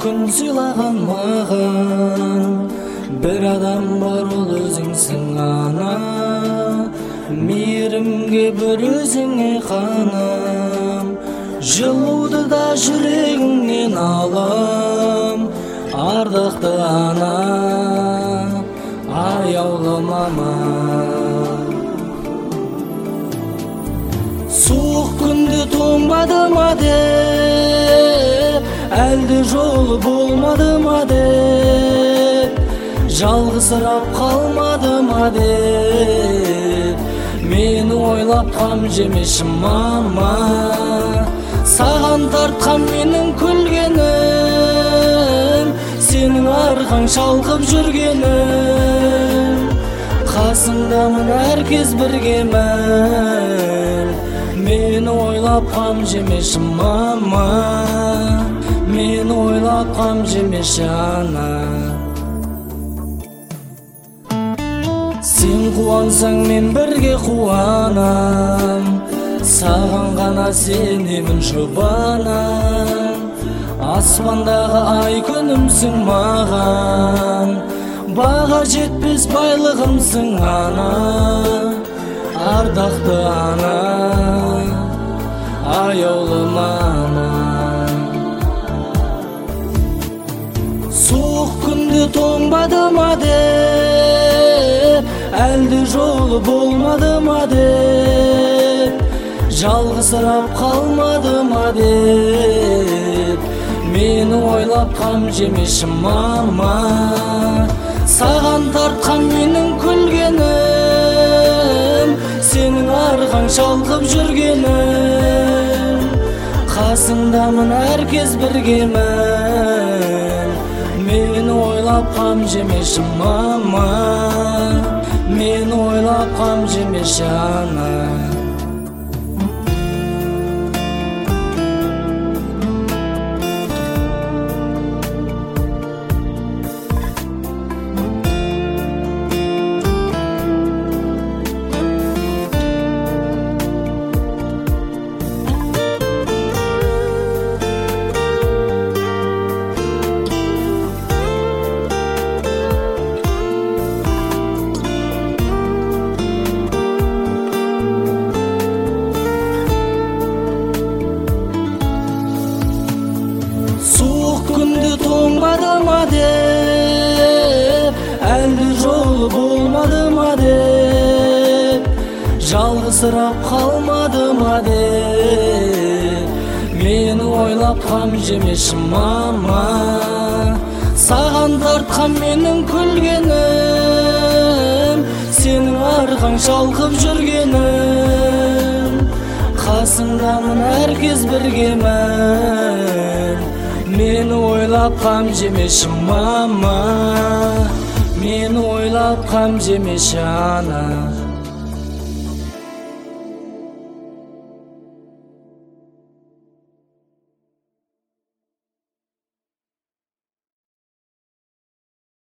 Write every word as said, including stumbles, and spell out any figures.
күн сыйлаган маған, бір адам бар, ол өзіңсің ана. Мейірімге бір өзіңе қанам, жылуды да жүрегіңнен алам. Ардақты ана, аяулы мама. Суық күнде тоңбады ма деп, әлде жолы болмады ма деп, жалғызсырап қалмады ма деп, мені ойлап қам жемеші мама. Саған тартқан менің күлгенім, сенің арқаң шалқып жүргенім. Қасыңдамын, әркез біргемін, мені ойлап қам жемеші мама. Мені ойлап қам жемеші ана. Сен қуансаң мен бірге қуанам, саған ғана сенемін жұбанам. Аспандағы ай күнімсің маған, баға жетпес байлығымсың ана. Ардақты ана, аяулы мама. Суық күнде тоңбады ма деп, әлде жолы болмады ма деп, жалғызсырап қалмады ма деп, мені ойлап қам жемеші мама. Саған тартқан менің күлгенім, сенің арқаң шалқып жүргенім. Қасыңдамын, әркез біргемін, мені ойлап қам жемеші мама. Мені ойлап қам жемеші ана. Тоңбады ма деп, әлде жолы болмады ма деп, жалғызсырап қалмады ма деп, мені ойлап қам жемеші мама. Саған тартқан менің күлгенім, сенің арқаң шалқып жүргенім. Қасыңдамын, әркез біргемін, мені ойлап қам жемеші мама. Мені ойлап қам жемеші ана.